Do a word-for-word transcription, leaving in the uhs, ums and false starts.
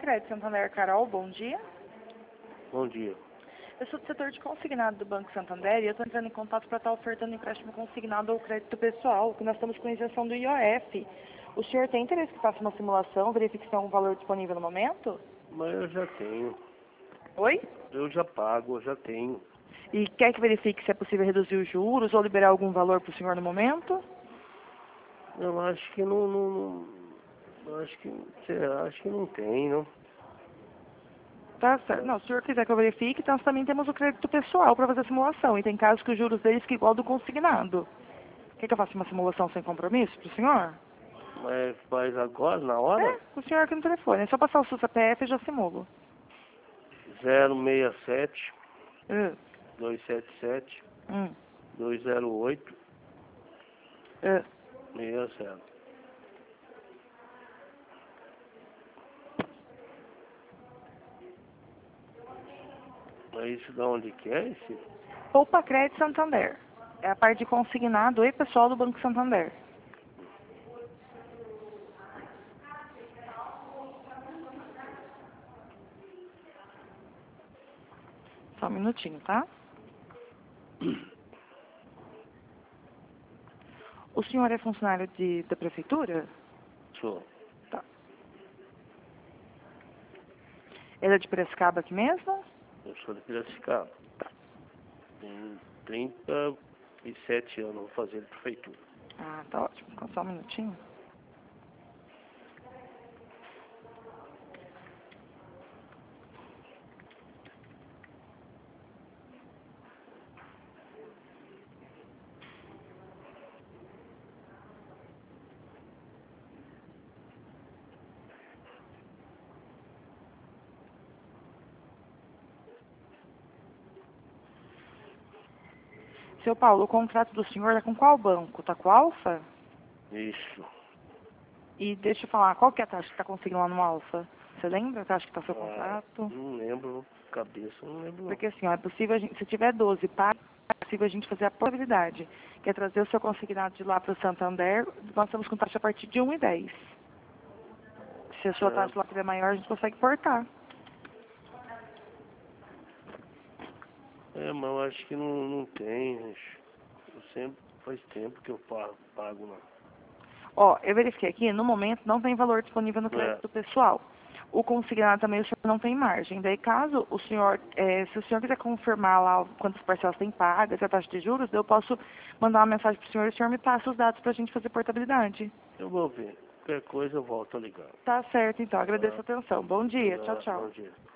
Crédito Santander, Carol, bom dia. Bom dia. Eu sou do setor de consignado do Banco Santander e eu estou entrando em contato para estar ofertando empréstimo consignado ou crédito pessoal, que nós estamos com injeção do I O F. O senhor tem interesse que faça uma simulação, verifique se tem algum valor disponível no momento? Mas eu já tenho. Oi? Eu já pago, eu já tenho. E quer que verifique se é possível reduzir os juros ou liberar algum valor para o senhor no momento? Eu acho que não... não, não eu acho que... Será? Acho que não tem, não. Tá certo. Não, se o senhor quiser que eu verifique, nós também temos o crédito pessoal para fazer a simulação. E tem casos que os juros deles ficam igual do consignado. Quer que eu faça uma simulação sem compromisso para o senhor? Mas faz agora, na hora? É, o senhor aqui no telefone. É só passar o seu C P F e já simulo. zero seis sete, Uh, dois sete sete, hum, dois zero oito, uh. seis zero. Mas isso da onde que é esse? Poupa Crédito Santander. É a parte de consignado e pessoal do Banco Santander. Só um minutinho, tá? O senhor é funcionário de, da prefeitura? Sou. Tá. Ele é de Piracicaba aqui mesmo? Eu sou de Piracicaba. Tá. Tenho trinta e sete anos, vou fazer de prefeitura. Ah, tá ótimo. Então, só um minutinho. Seu Paulo, o contrato do senhor é com qual banco? Tá com a Alfa? Isso. E deixa eu falar, qual que é a taxa que está conseguindo lá no Alfa? Você lembra a taxa que está seu Ah, contrato? não lembro, cabeça, não lembro não. Porque assim, ó, é possível, a gente, se tiver doze pagos, é possível a gente fazer a probabilidade, que é trazer o seu consignado de lá para o Santander, nós estamos com taxa a partir de um e dez. Se a sua É. taxa lá estiver maior, a gente consegue portar. É, mas eu acho que não, não tem, acho. Eu sempre, faz tempo que eu pago, pago lá. Ó, eu verifiquei aqui, no momento não tem valor disponível no crédito pessoal. O consignado também o senhor não tem margem. Daí, caso o senhor, é, se o senhor quiser confirmar lá quantas parcelas tem pagas, a taxa de juros, eu posso mandar uma mensagem para o senhor e o senhor me passa os dados para a gente fazer portabilidade. Eu vou ver. Qualquer coisa eu volto a ligar. Tá certo, então. Agradeço a Tá? atenção. Bom dia. Tchau, Tá, tchau. bom dia.